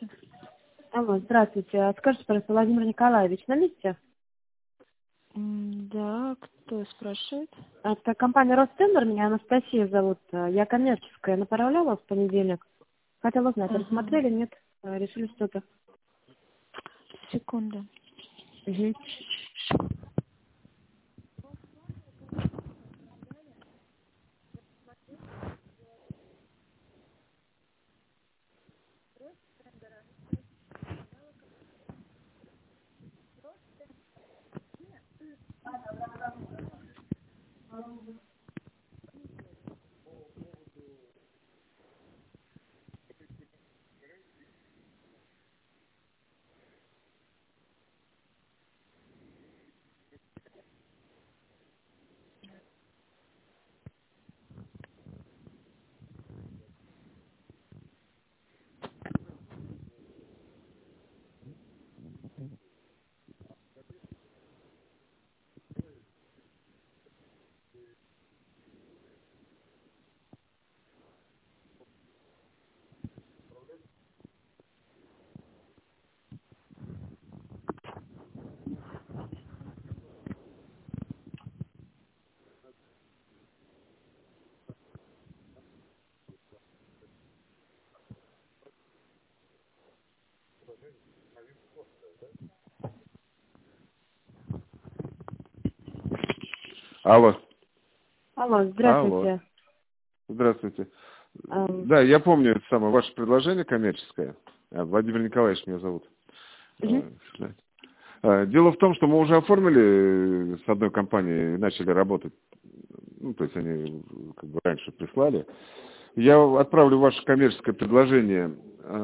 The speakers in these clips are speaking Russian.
Здравствуйте. Алло, здравствуйте. Скажите, пожалуйста, Владимир Николаевич на месте? Да, кто спрашивает? Это компания Ростендер, меня Анастасия зовут. Я коммерческая, направляла в понедельник. Хотела узнать, Ага. рассмотрели, нет? Решили что-то. Секунду. Угу. Алло. Алло, Алло. здравствуйте. Здравствуйте. Мгм. Да, я помню это самое ваше предложение коммерческое. Владимир Николаевич меня зовут. Дело в том, что мы уже оформили с одной компанией и начали работать. Ну, то есть они как бы раньше прислали. Я отправлю ваше коммерческое предложение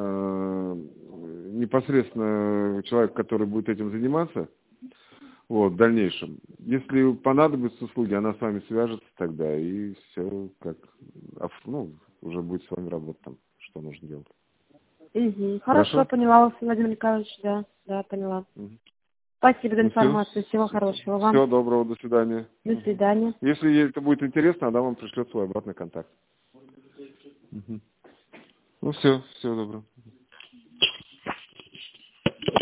непосредственно человеку, который будет этим заниматься. Вот, в дальнейшем. Если понадобятся услуги, она с вами свяжется тогда, и все как, ну, уже будет с вами работать там, что нужно делать. Угу. Хорошо, Хорошо? поняла вас, Владимир Николаевич, да, поняла. Мгм. Спасибо за Ну все, информацию, всего хорошего вам. всего доброго, до свидания. До свидания. Если ей это будет интересно, она вам пришлет свой обратный контакт. Мгм. Ну все, всего доброго.